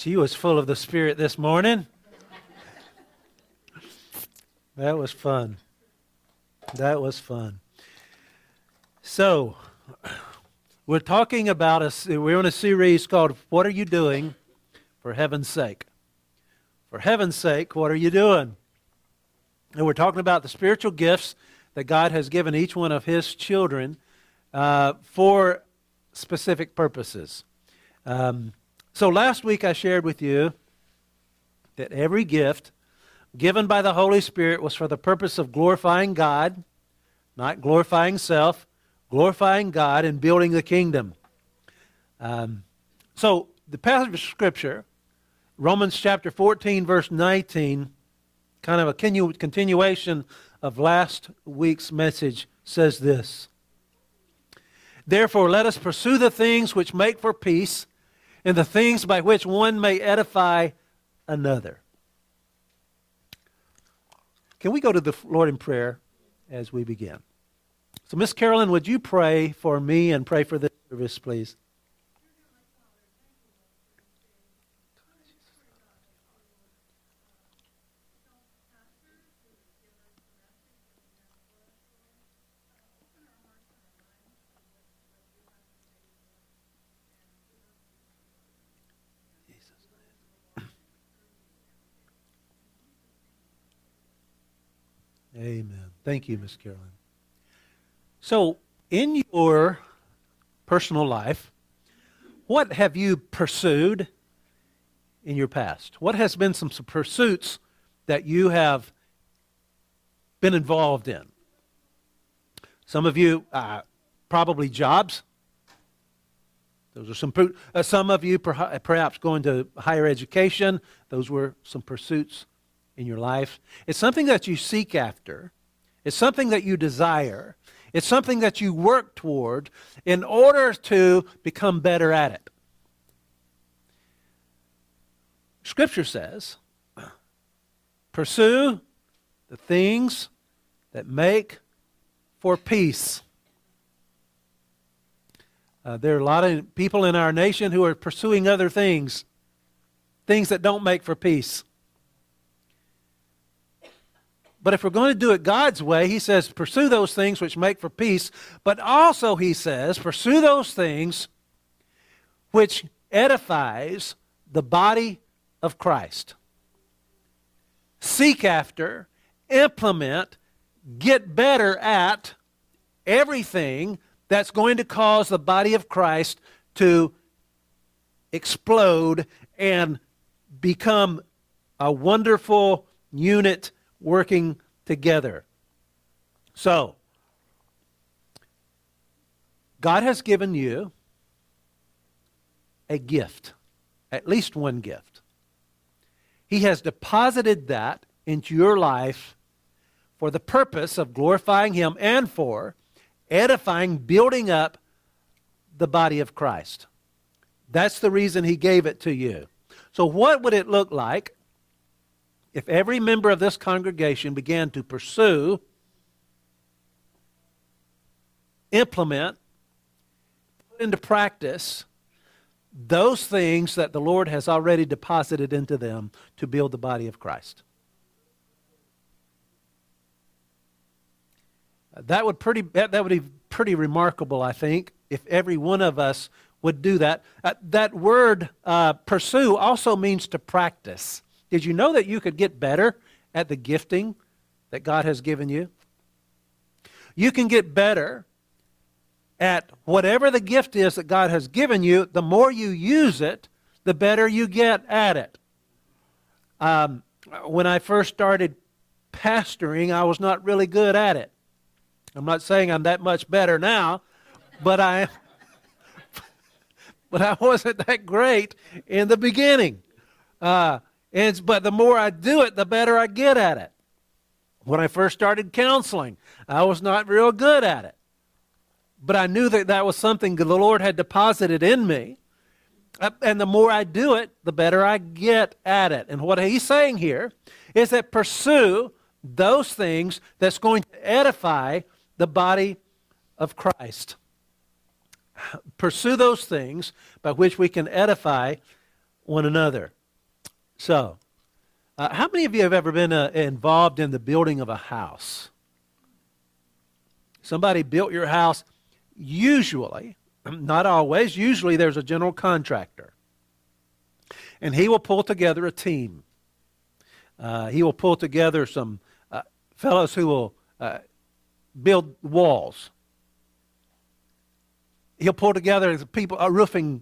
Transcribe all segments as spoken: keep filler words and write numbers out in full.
She was full of the Spirit this morning. That was fun. That was fun. So, we're talking about, a, we're in a series called, What Are You Doing for Heaven's Sake? For heaven's sake, what are you doing? And we're talking about the spiritual gifts that God has given each one of His children uh, for specific purposes. Um, so last week I shared with you that every gift given by the Holy Spirit was for the purpose of glorifying God, not glorifying self, glorifying God and building the kingdom. Um, so the passage of Scripture, Romans chapter fourteen, verse nineteen, kind of a continu- continuation of last week's message, says this: Therefore let us pursue the things which make for peace, and the things by which one may edify another. Can we go to the Lord in prayer as we begin? So, Miss Carolyn, would you pray for me and pray for this service, please? Amen. Thank you, Miss Carolyn. So, in your personal life, what have you pursued in your past? What has been some pursuits that you have been involved in? Some of you, uh, probably jobs. Those are some. Uh, some of you, perhaps going to higher education. Those were some pursuits in your life. It's something that you seek after. It's something that you desire. It's something that you work toward in order to become better at it. Scripture says, pursue the things that make for peace. Uh, there are a lot of people in our nation who are pursuing other things, things that don't make for peace. But if we're going to do it God's way, He says, pursue those things which make for peace. But also, He says, pursue those things which edifies the body of Christ. Seek after, implement, get better at everything that's going to cause the body of Christ to explode and become a wonderful unit working together. So, God has given you a gift, at least one gift. He has deposited that into your life for the purpose of glorifying Him and for edifying, building up the body of Christ. That's the reason He gave it to you. So what would it look like if every member of this congregation began to pursue, implement, put into practice those things that the Lord has already deposited into them to build the body of Christ? That would pretty that would be pretty remarkable, I think, if every one of us would do that. Uh, that word uh, pursue also means to practice. Did you know that you could get better at the gifting that God has given you? You can get better at whatever the gift is that God has given you. The more you use it, the better you get at it. Um, when I first started pastoring, I was not really good at it. I'm not saying I'm that much better now, but I, but I wasn't that great in the beginning. Uh, and but the more I do it, the better I get at it. When I first started counseling, I was not real good at it, but I knew that that was something the Lord had deposited in me. Uh, and the more I do it, the better I get at it. And what He's saying here is that pursue those things that's going to edify the body of Christ. Pursue those things by which we can edify one another. So, uh, how many of you have ever been uh, involved in the building of a house? Somebody built your house. Usually, not always, usually there's a general contractor. And he will pull together a team. Uh, he will pull together some uh, fellows who will uh, build walls. He'll pull together people, a roofing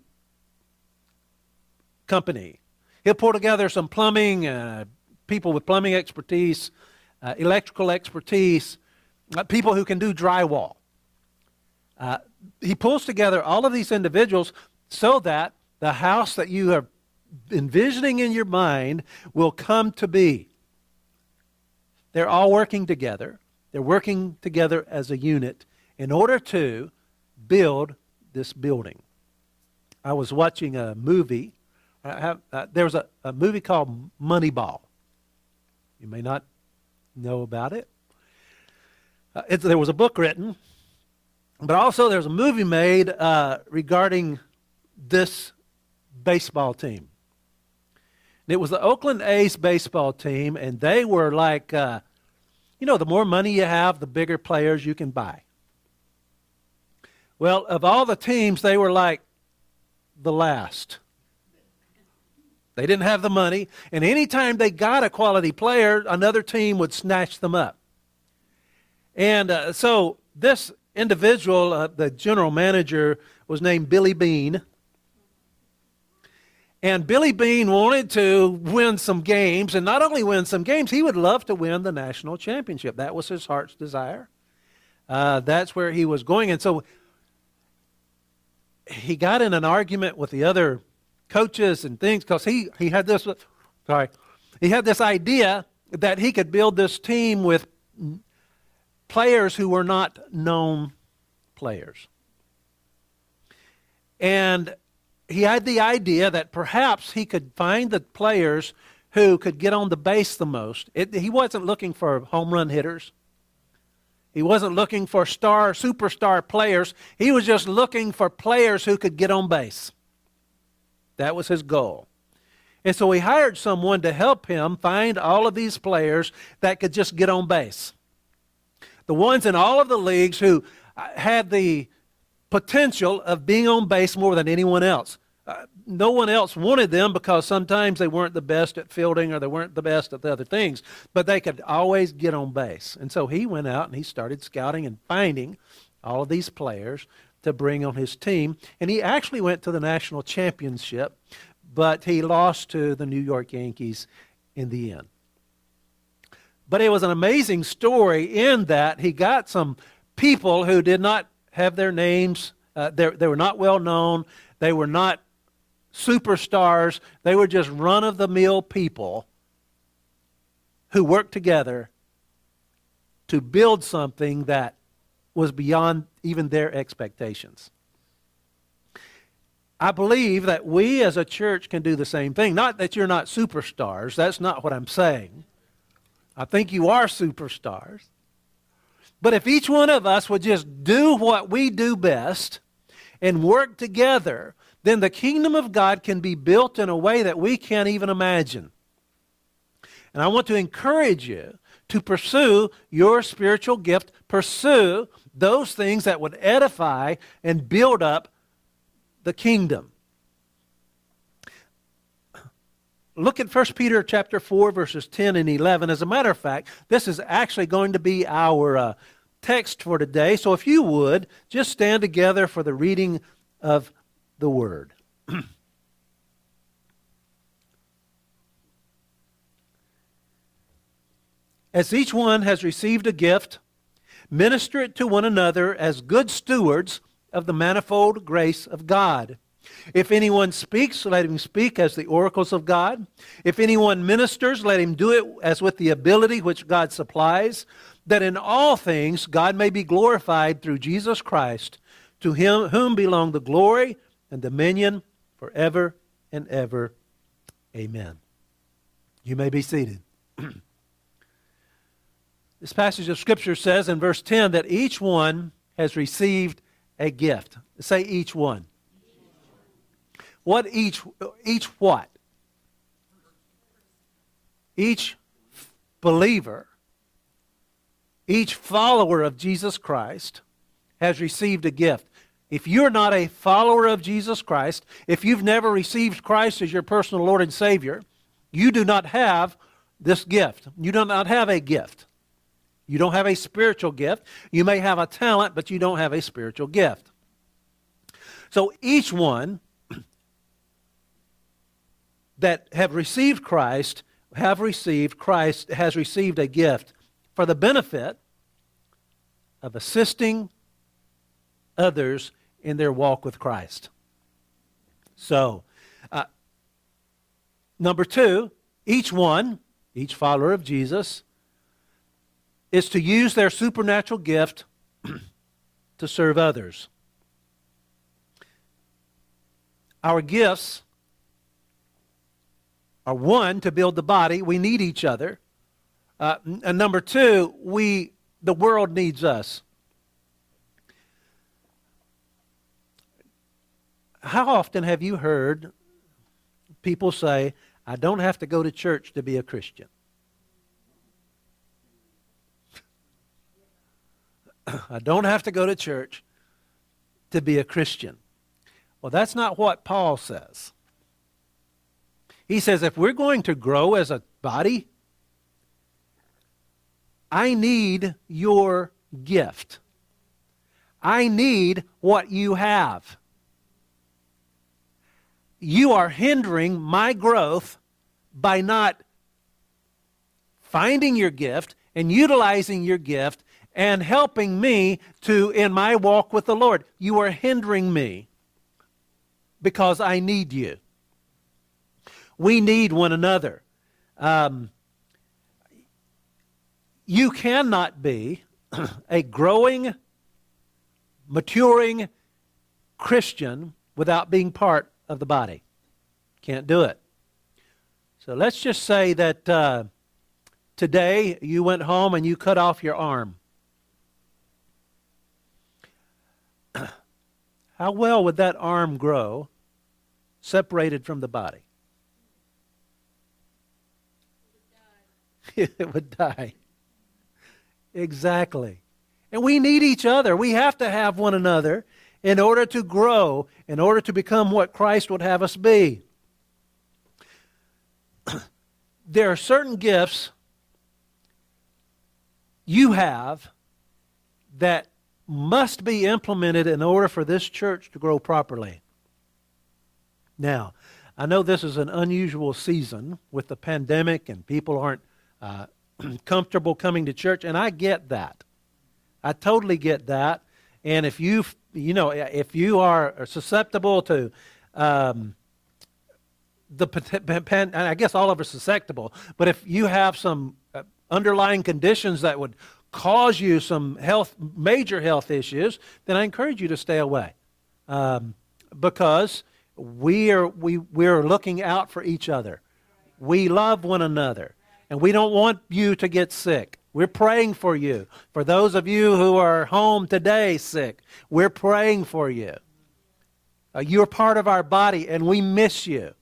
company. He'll pull together some plumbing, uh, people with plumbing expertise, uh, electrical expertise, uh, people who can do drywall. Uh, he pulls together all of these individuals so that the house that you are envisioning in your mind will come to be. They're all working together. They're working together as a unit in order to build this building. I was watching a movie. I have, uh, there was a, a movie called Moneyball. You may not know about it. Uh, it. There was a book written, but also there's a movie made uh, regarding this baseball team. And it was the Oakland A's baseball team, and they were like, uh, you know, the more money you have, the bigger players you can buy. Well, of all the teams, they were like the last. They didn't have the money, and anytime they got a quality player, another team would snatch them up. And uh, so this individual, uh, the general manager, was named Billy Beane. And Billy Beane wanted to win some games, and not only win some games, he would love to win the national championship. That was his heart's desire. Uh, that's where he was going. And so he got in an argument with the other coaches and things because he, he had this, sorry, he had this idea that he could build this team with players who were not known players. And he had the idea that perhaps he could find the players who could get on the base the most. It, he wasn't looking for home run hitters. He wasn't looking for star, superstar players. He was just looking for players who could get on base. That was his goal. And so he hired someone to help him find all of these players that could just get on base. The ones in all of the leagues who had the potential of being on base more than anyone else. Uh, no one else wanted them because sometimes they weren't the best at fielding or they weren't the best at the other things, but they could always get on base. And so he went out and he started scouting and finding all of these players to bring on his team. And he actually went to the national championship, but he lost to the New York Yankees in the end. But it was an amazing story in that he got some people who did not have their names, uh, they, they were not well known, they were not superstars, they were just run-of-the-mill people who worked together to build something that was beyond even their expectations. I believe that we as a church can do the same thing. Not that you're not superstars, that's not what I'm saying. I think you are superstars. But if each one of us would just do what we do best and work together, then the kingdom of God can be built in a way that we can't even imagine. And I want to encourage you to pursue your spiritual gift, pursue those things that would edify and build up the kingdom. Look at First Peter chapter four, verses ten and eleven. As a matter of fact, this is actually going to be our uh, text for today. So if you would, just stand together for the reading of the Word. As each one has received a gift, minister it to one another as good stewards of the manifold grace of God. If anyone speaks, let him speak as the oracles of God. If anyone ministers, let him do it as with the ability which God supplies, that in all things God may be glorified through Jesus Christ, to him whom belong the glory and dominion forever and ever. Amen. You may be seated. This passage of Scripture says in verse ten that each one has received a gift. Say each one. What each, each what? each believer, each follower of Jesus Christ has received a gift. If you're not a follower of Jesus Christ, if you've never received Christ as your personal Lord and Savior, you do not have this gift. You do not have a gift. You don't have a spiritual gift. You may have a talent, but you don't have a spiritual gift. So each one that have received Christ, have received Christ, has received a gift for the benefit of assisting others in their walk with Christ. So, uh, number two, each one, each follower of Jesus, is to use their supernatural gift to serve others. Our gifts are, one, to build the body. We need each other. Uh, and number two, we the world needs us. How often have you heard people say, I don't have to go to church to be a Christian? I don't have to go to church to be a Christian. Well, that's not what Paul says. He says if we're going to grow as a body, I need your gift. I need what you have. You are hindering my growth by not finding your gift and utilizing your gift and helping me to in my walk with the Lord. You are hindering me because I need you. We need one another. Um, you cannot be a growing, maturing Christian without being part of the body. Can't do it. So let's just say that uh, today you went home and you cut off your arm. How well would that arm grow separated from the body? It would die. Exactly. And we need each other. We have to have one another in order to grow, in order to become what Christ would have us be. There are certain gifts you have that must be implemented in order for this church to grow properly. Now, I know this is an unusual season with the pandemic and people aren't uh, comfortable coming to church, and I get that. I totally get that. And if you, you know, if you are susceptible to um, the pan, I guess all of us are susceptible, but if you have some underlying conditions that would cause you some health, major health issues, then I encourage you to stay away, um, because we are we we are looking out for each other. We love one another, and we don't want you to get sick. We're praying for you. For those of you who are home today sick, we're praying for you. Uh, you're part of our body, and we miss you.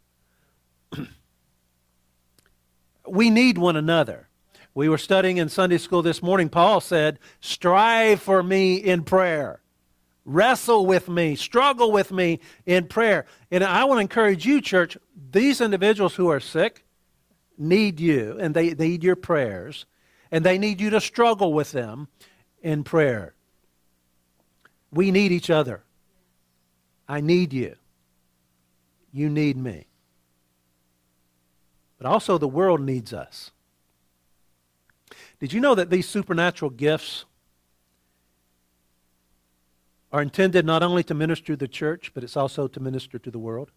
We need one another. We were studying in Sunday school this morning. Paul said, strive for me in prayer. Wrestle with me. Struggle with me in prayer. And I want to encourage you, church, these individuals who are sick need you, and they, they need your prayers. And they need you to struggle with them in prayer. We need each other. I need you. You need me. But also the world needs us. Did you know that these supernatural gifts are intended not only to minister to the church, but it's also to minister to the world?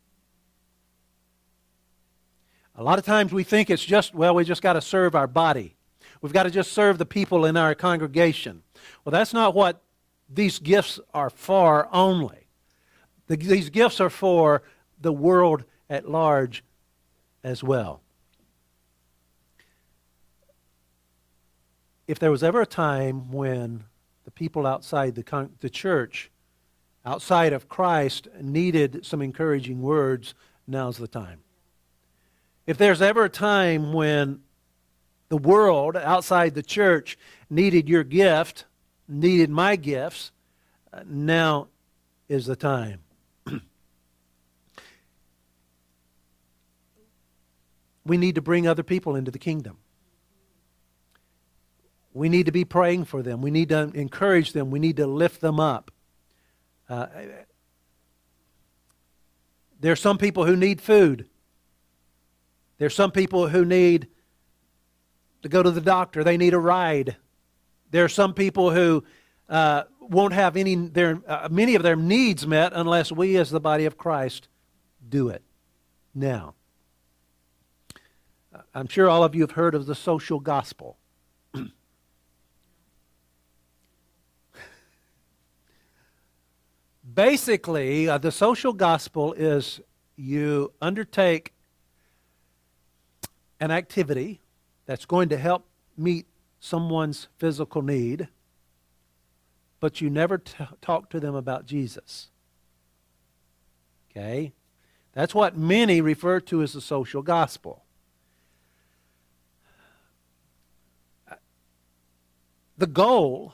A lot of times we think it's just, well, we just got to serve our body. We've got to just serve the people in our congregation. Well, that's not what these gifts are for only. The, these gifts are for the world at large as well. If there was ever a time when the people outside the, con- the church, outside of Christ, needed some encouraging words, now's the time. If there's ever a time when the world outside the church needed your gift, needed my gifts, uh, now is the time. We need to bring other people into the kingdom. We need to be praying for them. We need to encourage them. We need to lift them up. Uh, there are some people who need food. There are some people who need to go to the doctor. They need a ride. There are some people who uh, won't have any their uh, many of their needs met unless we, as the body of Christ, do it. Now, I'm sure all of you have heard of the social gospel. Basically, uh, the social gospel is you undertake an activity that's going to help meet someone's physical need, but you never t- talk to them about Jesus. Okay? That's what many refer to as the social gospel. The goal,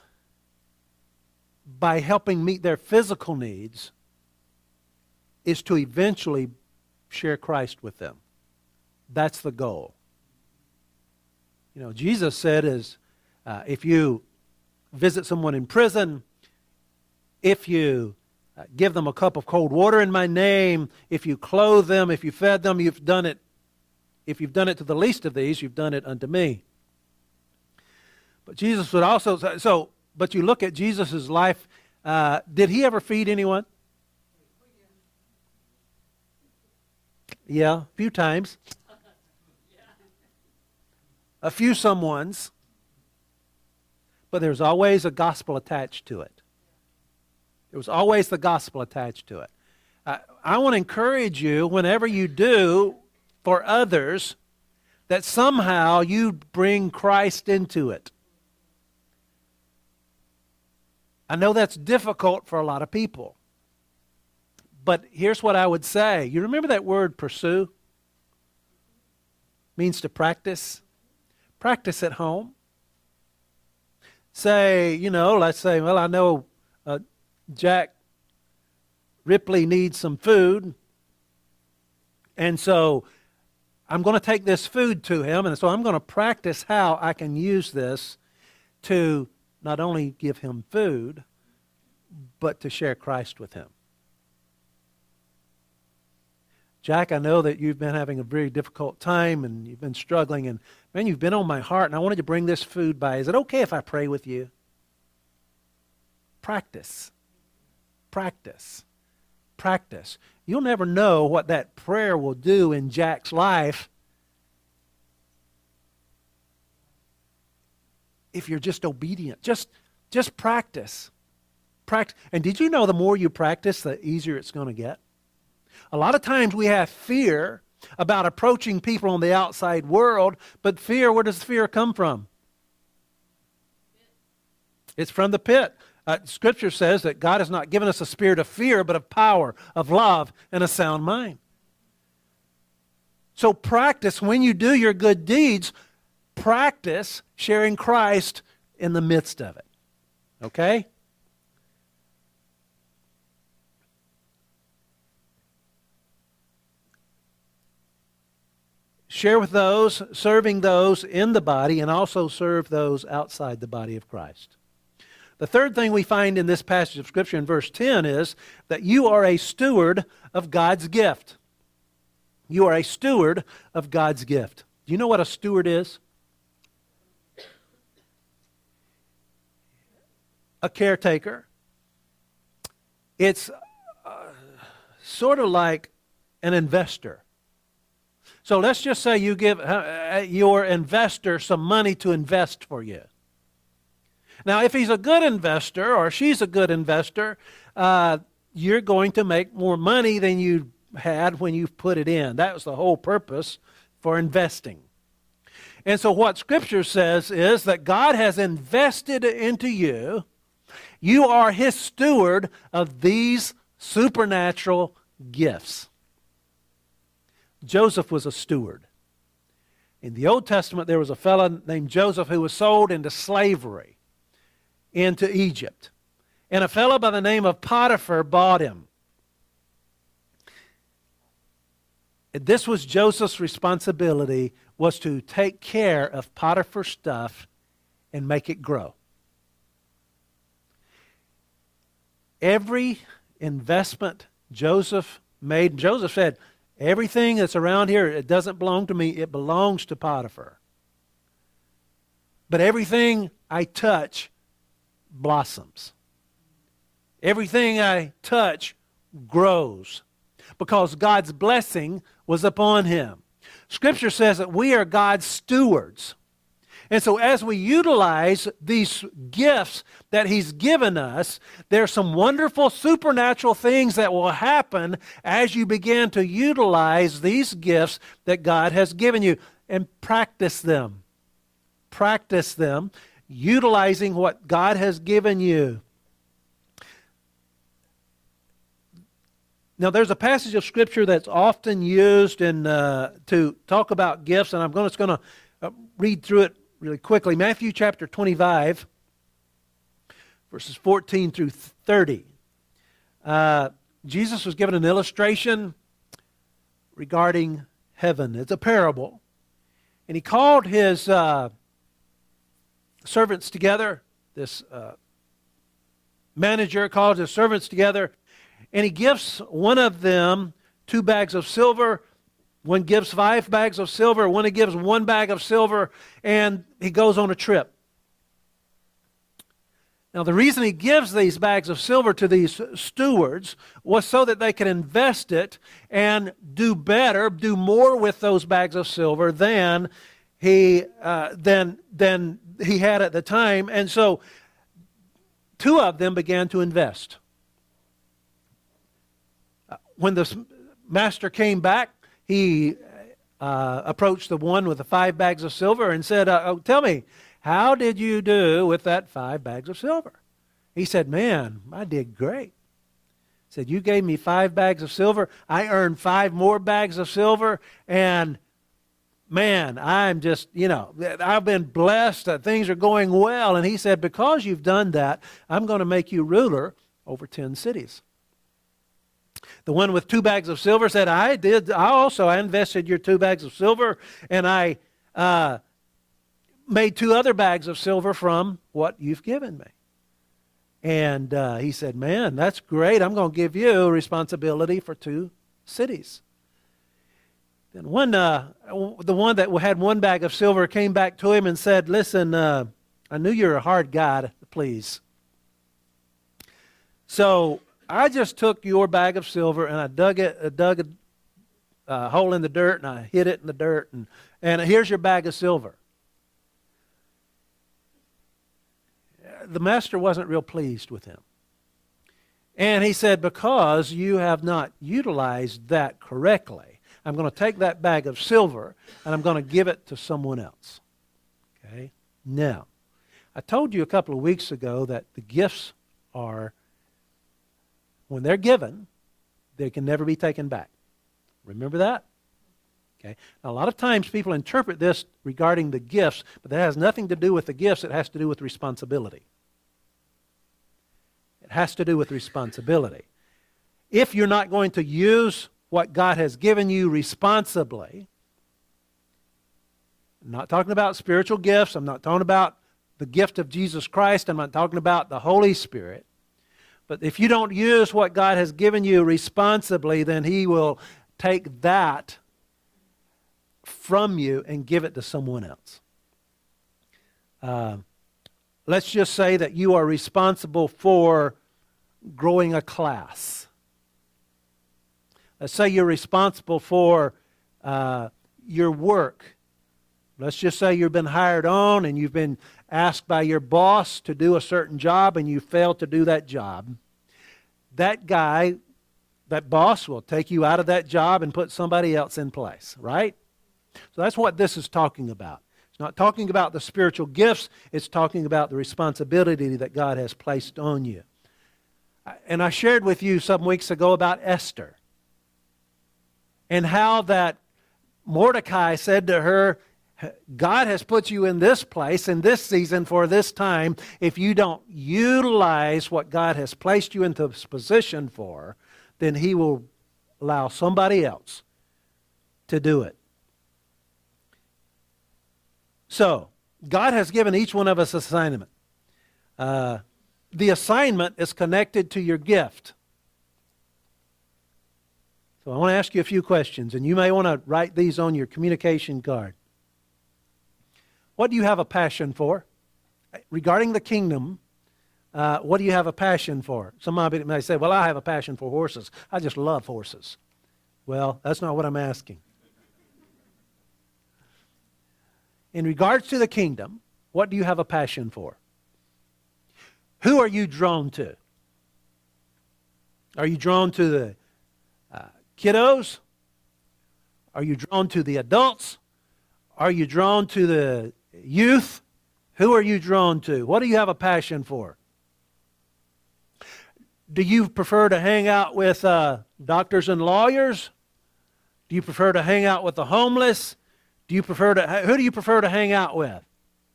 by helping meet their physical needs, is to eventually share Christ with them. That's the goal. You know, Jesus said is, uh, if you visit someone in prison, if you uh, give them a cup of cold water in my name, if you clothe them, if you fed them, you've done it. If you've done it to the least of these, you've done it unto me. But Jesus would also say, so, but you look at Jesus' life, uh, did he ever feed anyone? Yeah, a few times. A few someones. But there's always a gospel attached to it. There was always the gospel attached to it. Uh, I want to encourage you, whenever you do for others, that somehow you bring Christ into it. I know that's difficult for a lot of people. But here's what I would say. You remember that word pursue? Means to practice. Practice at home. Say, you know, let's say, well, I know uh, Jack Ripley needs some food. And so I'm going to take this food to him. And so I'm going to practice how I can use this to not only give him food, but to share Christ with him. Jack, I know that you've been having a very difficult time and you've been struggling, and man, you've been on my heart, and I wanted to bring this food by. Is it okay if I pray with you? Practice. Practice. Practice. You'll never know what that prayer will do in Jack's life if you're just obedient. Just, just practice. Practice. And did you know the more you practice, the easier it's going to get? A lot of times we have fear about approaching people on the outside world, but fear, where does fear come from? It's from the pit. Uh, Scripture says that God has not given us a spirit of fear, but of power, of love, and a sound mind. So practice, when you do your good deeds, practice sharing Christ in the midst of it. Okay? Share with those, serving those in the body, and also serve those outside the body of Christ. The third thing we find in this passage of Scripture in verse ten is that you are a steward of God's gift. You are a steward of God's gift. Do you know what a steward is? A caretaker. It's uh, sort of like an investor. So let's just say you give uh, your investor some money to invest for you. Now, if he's a good investor or she's a good investor, uh, you're going to make more money than you had when you put it in. That was the whole purpose for investing. And so what Scripture says is that God has invested into you. You are His steward of these supernatural gifts. Joseph was a steward. In the Old Testament, there was a fellow named Joseph who was sold into slavery into Egypt. And a fellow by the name of Potiphar bought him. This was Joseph's responsibility, was to take care of Potiphar's stuff and make it grow. Every investment Joseph made, Joseph said, everything that's around here, it doesn't belong to me, it belongs to Potiphar. But everything I touch blossoms. Everything I touch grows because God's blessing was upon him. Scripture says that we are God's stewards. And so as we utilize these gifts that he's given us, there are some wonderful supernatural things that will happen as you begin to utilize these gifts that God has given you and practice them. Practice them, utilizing what God has given you. Now, there's a passage of Scripture that's often used in, uh, to talk about gifts, and I'm going to, going to uh, read through it really quickly. Matthew chapter twenty-five, verses fourteen through thirty. Uh, Jesus was given an illustration regarding heaven. It's a parable. And he called his uh, servants together. This uh, manager called his servants together. And he gives one of them two bags of silver. One gives five bags of silver. One he gives one bag of silver. And he goes on a trip. Now, the reason he gives these bags of silver to these stewards was so that they could invest it and do better, do more with those bags of silver than he, uh, than, than he had at the time. And so two of them began to invest. When the master came back, he uh, approached the one with the five bags of silver and said, uh, oh, tell me, how did you do with that five bags of silver? He said, man, I did great. He said, you gave me five bags of silver. I earned five more bags of silver. And man, I'm just, you know, I've been blessed. Uh, things are going well. And he said, because you've done that, I'm going to make you ruler over ten cities. The one with two bags of silver said, I did, I also, I invested your two bags of silver, and I uh, made two other bags of silver from what you've given me. And uh, he said, man, that's great. I'm going to give you responsibility for two cities. Then one, uh, the one that had one bag of silver came back to him and said, listen, uh, I knew you're a hard guy to please. So I just took your bag of silver and I dug it, uh, dug a uh, hole in the dirt and I hid it in the dirt, and, and here's your bag of silver. The master wasn't real pleased with him. And he said, because you have not utilized that correctly, I'm going to take that bag of silver and I'm going to give it to someone else. Okay? Now, I told you a couple of weeks ago that the gifts are, when they're given, they can never be taken back. Remember that? Okay. Now, a lot of times people interpret this regarding the gifts, but that has nothing to do with the gifts. It has to do with responsibility. It has to do with responsibility. If you're not going to use what God has given you responsibly, I'm not talking about spiritual gifts. I'm not talking about the gift of Jesus Christ. I'm not talking about the Holy Spirit. But if you don't use what God has given you responsibly, then He will take that from you and give it to someone else. Uh, let's just say that you are responsible for growing a class. Let's say you're responsible for uh, your work. Let's just say you've been hired on and you've been asked by your boss to do a certain job and you failed to do that job. That guy, that boss will take you out of that job and put somebody else in place, right? So that's what this is talking about. It's not talking about the spiritual gifts. It's talking about the responsibility that God has placed on you. And I shared with you some weeks ago about Esther and how that Mordecai said to her, God has put you in this place, in this season, for this time. If you don't utilize what God has placed you into this position for, then He will allow somebody else to do it. So, God has given each one of us an assignment. Uh, the assignment is connected to your gift. So I want to ask you a few questions, and you may want to write these on your communication card. What do you have a passion for? Regarding the kingdom, uh, what do you have a passion for? Somebody may say, well, I have a passion for horses. I just love horses. Well, that's not what I'm asking. In regards to the kingdom, what do you have a passion for? Who are you drawn to? Are you drawn to the uh, kiddos? Are you drawn to the adults? Are you drawn to the youth? Who are you drawn to? What do you have a passion for? Do you prefer to hang out with uh, doctors and lawyers? Do you prefer to hang out with the homeless? Do you prefer to, who do you prefer to hang out with?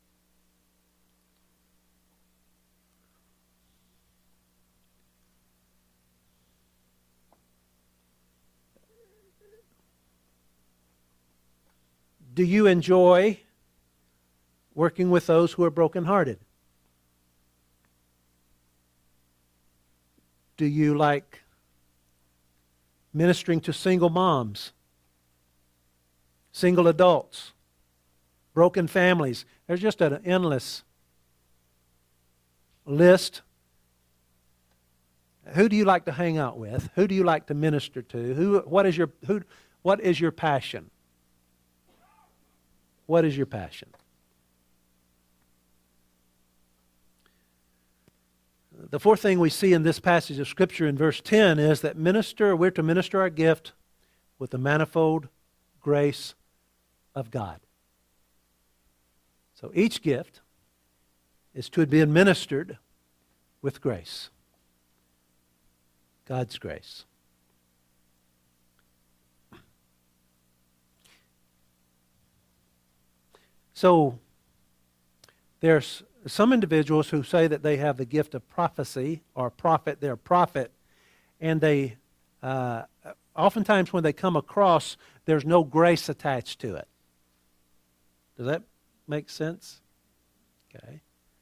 Do you enjoy working with those who are brokenhearted? Do you like ministering to single moms, single adults, broken families? There's just an endless list. Who do you like to hang out with? Who do you like to minister to? Who, what is your, who, what is your passion? What is your passion? The fourth thing we see in this passage of Scripture in verse ten is that minister, we're to minister our gift with the manifold grace of God. So each gift is to be administered with grace. God's grace. So there's some individuals who say that they have the gift of prophecy or prophet, they're a prophet, and they uh, oftentimes when they come across, there's no grace attached to it. Does that make sense? Okay.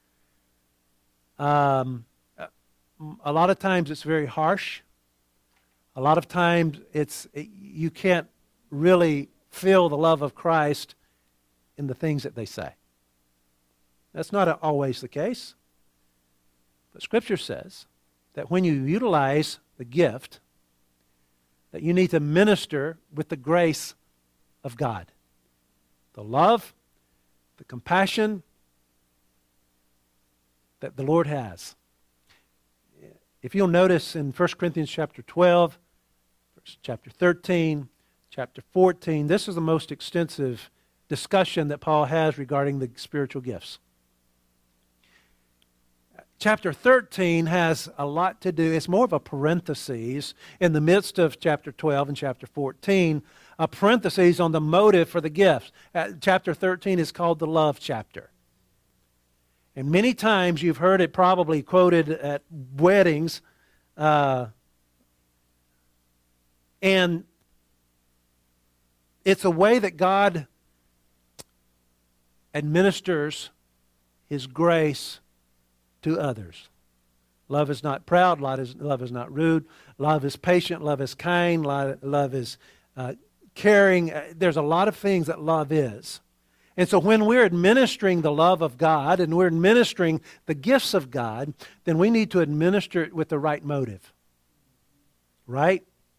Um, a lot of times it's very harsh. A lot of times it's you can't really feel the love of Christ in the things that they say. That's not always the case. But Scripture says that when you utilize the gift, that you need to minister with the grace of God. The love, the compassion that the Lord has. If you'll notice in First Corinthians chapter twelve, chapter thirteen, chapter fourteen, this is the most extensive discussion that Paul has regarding the spiritual gifts. Chapter thirteen has a lot to do. It's more of a parenthesis in the midst of chapter twelve and chapter fourteen, a parenthesis on the motive for the gifts. Uh, chapter thirteen is called the love chapter. And many times you've heard it probably quoted at weddings. Uh, and it's a way that God administers His grace to others. Love is not proud. Love is, love is not rude. Love is patient. Love is kind. Love, love is uh, caring. There's a lot of things that love is. And so when we're administering the love of God and we're administering the gifts of God, then we need to administer it with the right motive. Right?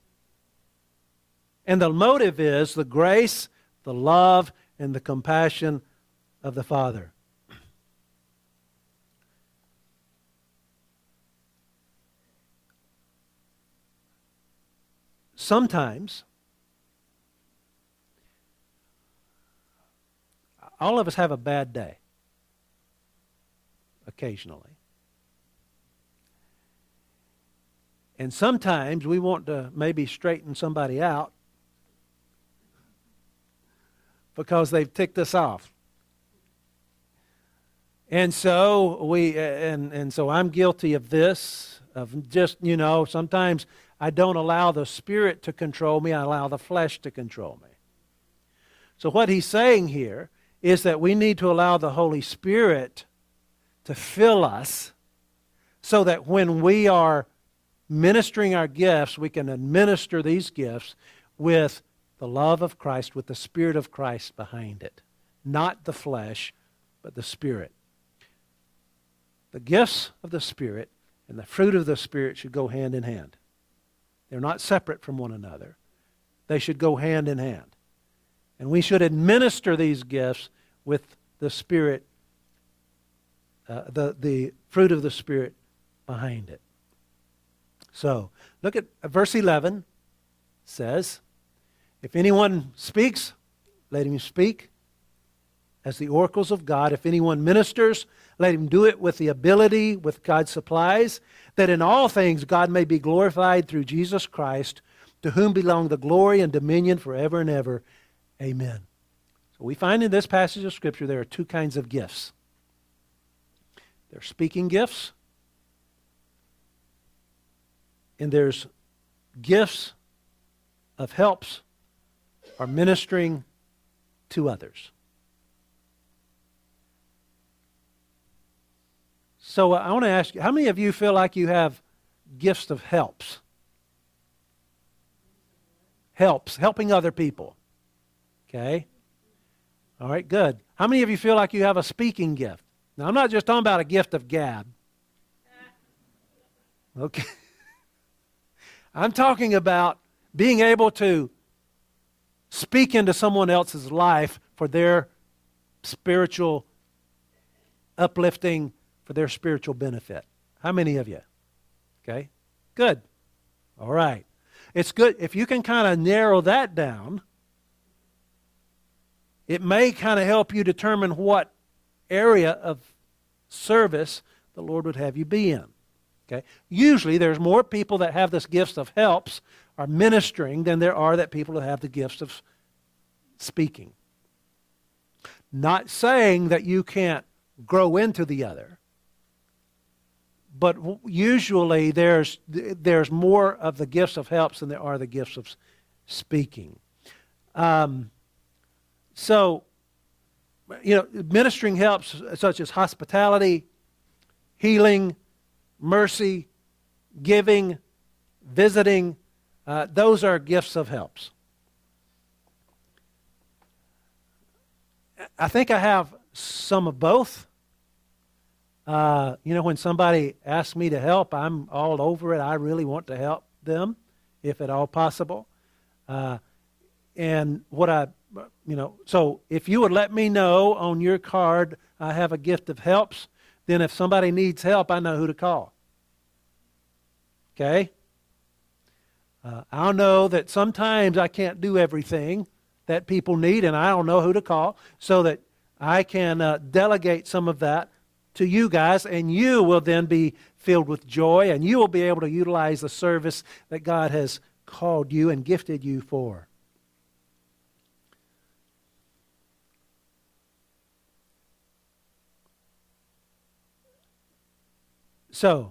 And the motive is the grace, the love, and the compassion of the Father. Sometimes, all of us have a bad day, occasionally. And sometimes we want to maybe straighten somebody out because they've ticked us off. And so we, and, and so I'm guilty of this, of just, you know, sometimes I don't allow the Spirit to control me, I allow the flesh to control me. So what he's saying here is that we need to allow the Holy Spirit to fill us so that when we are ministering our gifts, we can administer these gifts with the love of Christ, with the Spirit of Christ behind it. Not the flesh, but the Spirit. The gifts of the Spirit and the fruit of the Spirit should go hand in hand. They're not separate from one another. They should go hand in hand. And we should administer these gifts with the Spirit, uh, the, the fruit of the Spirit behind it. So, look at verse eleven. Says, if anyone speaks, let him speak as the oracles of God. If anyone ministers, let him do it with the ability with God supplies, that in all things God may be glorified through Jesus Christ, to whom belong the glory and dominion forever and ever. Amen. So we find in this passage of Scripture there are two kinds of gifts. There are speaking gifts, and there's gifts of helps or ministering to others. So I want to ask you, how many of you feel like you have gifts of helps? Helps, helping other people. Okay? All right, good. How many of you feel like you have a speaking gift? Now, I'm not just talking about a gift of gab. Okay. I'm talking about being able to speak into someone else's life for their spiritual uplifting, for their spiritual benefit. How many of you? Okay, good. All right. It's good if you can kind of narrow that down. It may kind of help you determine what area of service the Lord would have you be in. Okay? Usually there's more people that have this gifts of helps or ministering than there are that people that have the gifts of speaking. Not saying that you can't grow into the other, but usually there's there's more of the gifts of helps than there are the gifts of speaking. Um, so, you know, ministering helps such as hospitality, healing, mercy, giving, visiting, uh, those are gifts of helps. I think I have some of both. Uh, you know, when somebody asks me to help, I'm all over it. I really want to help them, if at all possible. Uh, and what I, you know, so if you would let me know on your card, I have a gift of helps, then if somebody needs help, I know who to call. Okay? Uh, I'll know that sometimes I can't do everything that people need, and I don't know who to call, so that I can uh, delegate some of that to you guys, and you will then be filled with joy, and you will be able to utilize the service that God has called you and gifted you for. So,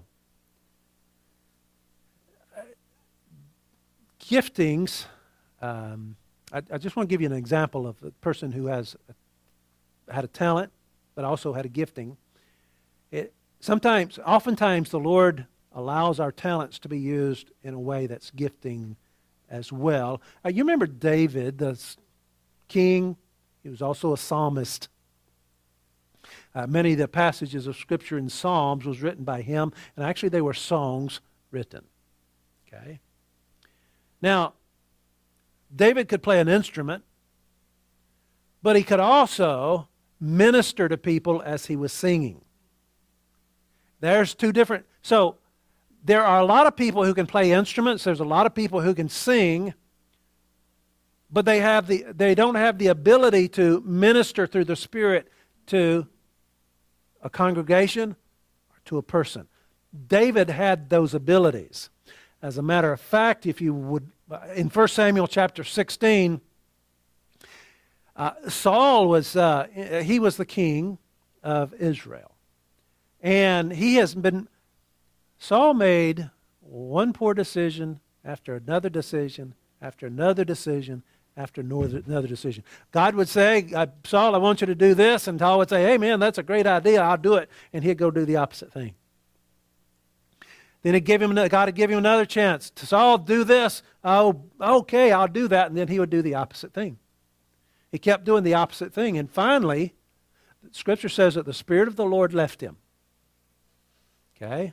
giftings, um, I, I just want to give you an example of a person who has a, had a talent, but also had a gifting. It, sometimes, oftentimes, the Lord allows our talents to be used in a way that's gifting as well. Uh, you remember David, the king? He was also a psalmist. Uh, many of the passages of Scripture in Psalms was written by him, and actually they were songs written. Okay? Now, David could play an instrument, but he could also minister to people as he was singing. There's two different... So, there are a lot of people who can play instruments. There's a lot of people who can sing, but they have the they don't have the ability to minister through the Spirit to a congregation or to a person. David had those abilities. As a matter of fact, if you would, in First Samuel chapter sixteen, Uh, Saul was, uh, he was the king of Israel. And he has been, Saul made one poor decision after another decision, after another decision, after another decision. God would say, Saul, I want you to do this. And Saul would say, hey, man, that's a great idea. I'll do it. And he'd go do the opposite thing. Then he'd give him, God would give him another chance. Saul, do this. Oh, okay, I'll do that. And then he would do the opposite thing. He kept doing the opposite thing. And finally, Scripture says that the Spirit of the Lord left him. Okay?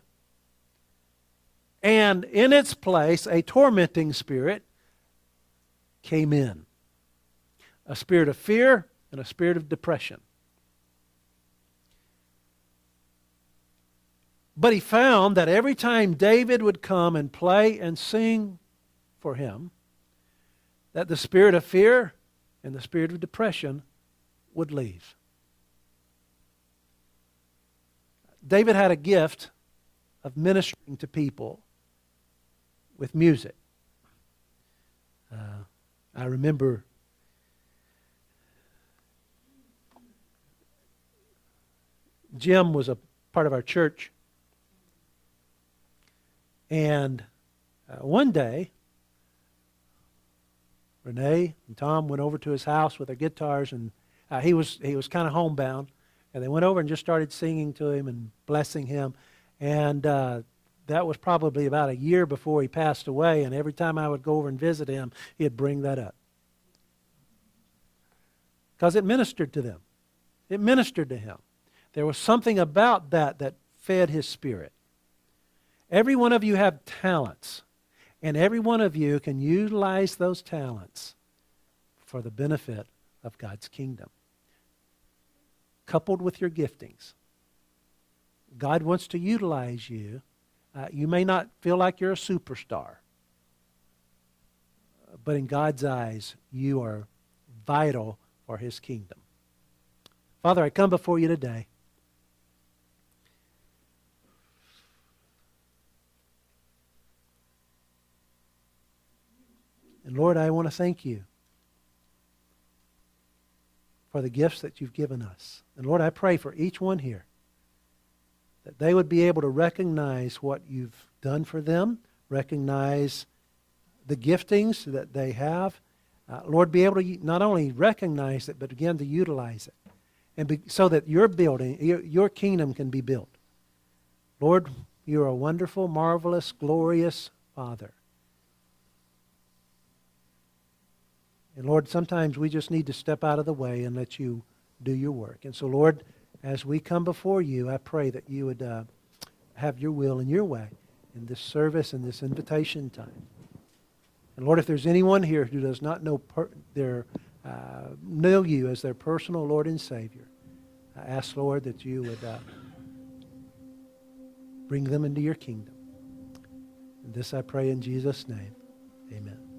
And in its place, a tormenting spirit came in. A spirit of fear and a spirit of depression. But he found that every time David would come and play and sing for him, that the spirit of fear and the spirit of depression would leave. David had a gift of ministering to people with music. Uh, I remember Jim was a part of our church. And uh, one day, Renee and Tom went over to his house with their guitars, and uh, he was he was kind of homebound, and they went over and just started singing to him and blessing him. And uh, that was probably about a year before he passed away, and every time I would go over and visit him, he'd bring that up. Because it ministered to them. It ministered to him. There was something about that that fed his spirit. Every one of you have talents, and every one of you can utilize those talents for the benefit of God's kingdom, coupled with your giftings. God wants to utilize you. Uh, you may not feel like you're a superstar, but in God's eyes, you are vital for His kingdom. Father, I come before you today. And Lord, I want to thank you for the gifts that you've given us. And Lord, I pray for each one here that they would be able to recognize what you've done for them, recognize the giftings that they have. Uh, Lord, be able to not only recognize it, but begin to utilize it. And be, so that your building, your, your kingdom can be built. Lord, you're a wonderful, marvelous, glorious Father. And Lord, sometimes we just need to step out of the way and let you do your work. And so, Lord, as we come before you, I pray that you would uh, have your will and your way in this service and this invitation time. And Lord, if there's anyone here who does not know per- their, uh, know you as their personal Lord and Savior, I ask, Lord, that you would uh, bring them into your kingdom. And this I pray in Jesus' name. Amen.